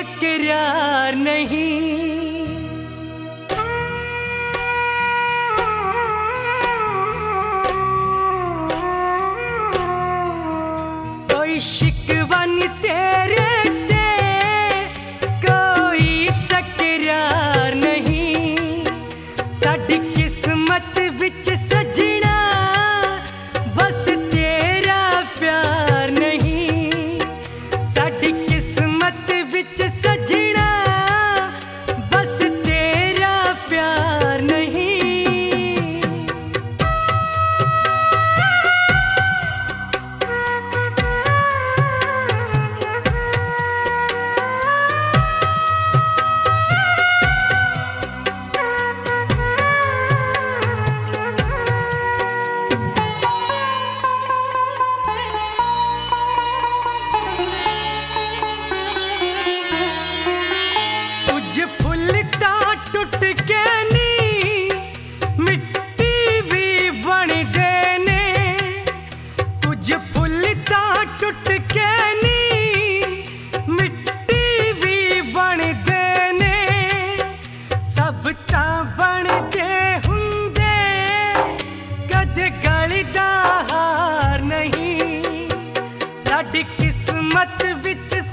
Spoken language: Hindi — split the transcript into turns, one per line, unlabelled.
तकरार नहीं। कोई शिकवा नहीं तेरे से, कोई तकरार नहीं। साडी किस्मत विच सजना बस तेरा प्यार नहीं। साडी किस्मत विच सजना बस तेरा प्यार नहीं। टुट के नी मिट्टी भी बन गए ने। कुछ फुल ता टुट के नी मिट्टी भी बन गए ने। सब ता बनते हुंदे कदे गलदा हार नहीं। साडी किस्मत विच